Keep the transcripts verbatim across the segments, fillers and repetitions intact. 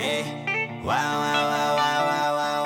Yeah. Wow, wow, wow, wow, wow, wow,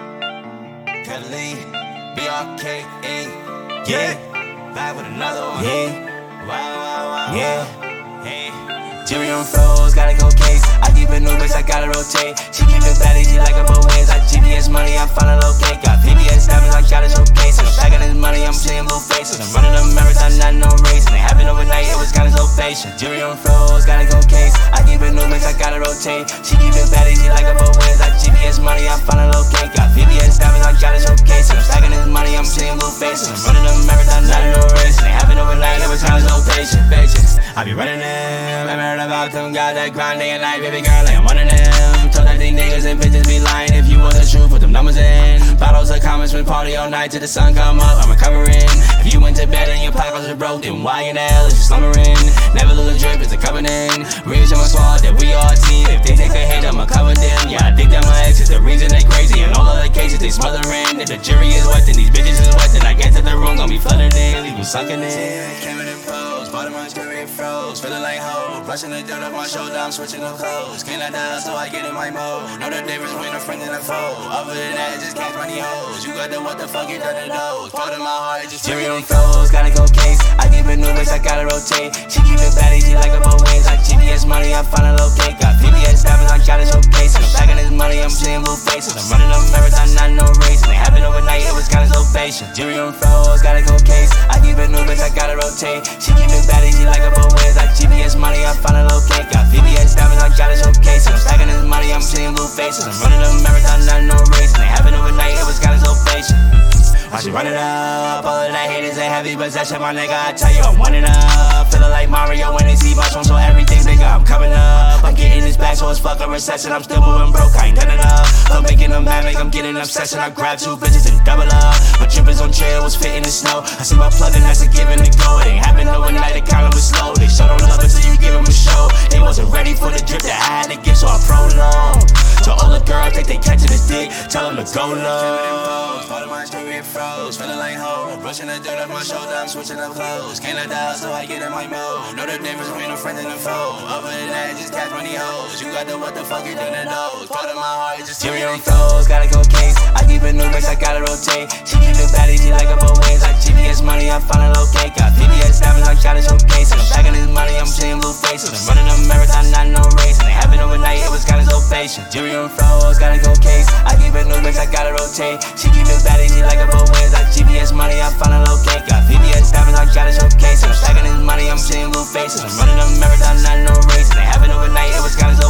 wow. Kelly, B R K A. Yeah. Back with another one. Yeah. Wow, wow, wow. Yeah. Hey. Jimmy on froze, gotta go case. I keep a new bitch, I gotta rotate. She keep it bad, she like a both ways. I G P S money, I'm finna locate. Got P B S diamonds, I gotta showcase. I'm stacking this money, I'm seeing blue faces. I'm running a marathon, not no race. And it happened overnight, it was kinda so patient. Jimmy on froze, gotta go case. I keep a new bitch, I gotta rotate. She keep it bad, she like a both ways. I G P S money, I'm finna locate. Got P B S diamonds, I gotta showcase. I'm stacking this money, I'm seeing blue faces. I'm running a marathon, not no race. And it happened overnight, it was kinda so patient. Patience. I be running them, I heard about them guys that grind day and night, baby girl, like I'm one of them. Told that these niggas and bitches be lying. If you want the truth, put them numbers in. Bottles of comments, we party all night till the sun come up, I'm recovering. If you went to bed and your pockets are broke, then why in the hell is you slumbering? Never lose a drip, it's a covenant. Real to my squad that we all team. If they take a hit, I'ma cover them. Yeah, I think that my ex is the reason they crazy. In all other cases, they smothering. If the jury is wet, then these bitches is wet. Then I get to the room, gon' be flooded in. Leave them sucking in. Came in and pros, bought my jewelry froze. Feeling like hoes, brushing the dirt off my shoulder, I'm switching up clothes. Can't let that so I get in my mode. Know the difference between a friend and a foe. Other than that, just cash money hoes. You got the what the fuck, you done it knows. Part of my heart, just Jerry on froze, gotta go case. I keep a new bitch, I gotta rotate. She keep it bad, she like a both ways. Like G P S money, I'm finna locate. Got P B S diamonds, I gotta showcase. I'm stacking this money, I'm seeing blue faces. I'm running a marathon, not no race. And it happened overnight, it was kinda so patient. Jerry on froze, gotta go case. I keep a new bitch, I gotta rotate. She keep it bad, she like a both ways. Like G P S money, I'm finna locate. Got P B S diamonds, I gotta showcase. I'm stacking this money, I'm seeing blue faces. I'm running a marathon, not no race. And it happened overnight, it was kinda so patient. I should run it up, all of that haters ain't heavy possession, my nigga, I tell you I'm winning up. Feeling like Mario when they see my phone, so everything's bigger, I'm coming up. I'm getting this back, so it's fuck a recession, I'm still moving broke, I ain't done enough. I'm making them mad, make them get an obsession, I grab two bitches and double up. My drippers on trail was fitting the snow, I see my plug and that's a giving to go. It ain't happened overnight, it kinda was slow, they showed them love until you give them a show. They wasn't ready for the drip that I had to give, so I prolonged. To all the girls, think they catching this dick, tell them to go low. Part of my story it froze, feeling like hoes. Brushing the dirt off my shoulder, I'm switching up clothes. Can't let that so I get in my mode. Know the difference between a friend and a foe. Other than that, just cash money hoes. You got the what the fuck, you done it knows. Part of my heart is just Jerry on froze, gotta go case. I keep a new bitch, I gotta rotate. She keep it bad, she like a both ways. Like G P S money, I'm finna locate. Got P B S diamonds, I gotta showcase. I'm stacking this money, I'm seeing blue faces. I'm running a marathon, not no race. And it happened overnight, it was kinda so patient. Jerry on froze, gotta go case. I keep a new bitch, I gotta rotate. She keep it bad, she like a both ways. Like G P S money, I'm finna locate. Got P B S diamonds, I gotta showcase. I'm stacking this money, I'm seeing blue faces. I'm running a marathon, not no race. And it happened overnight, it was kinda so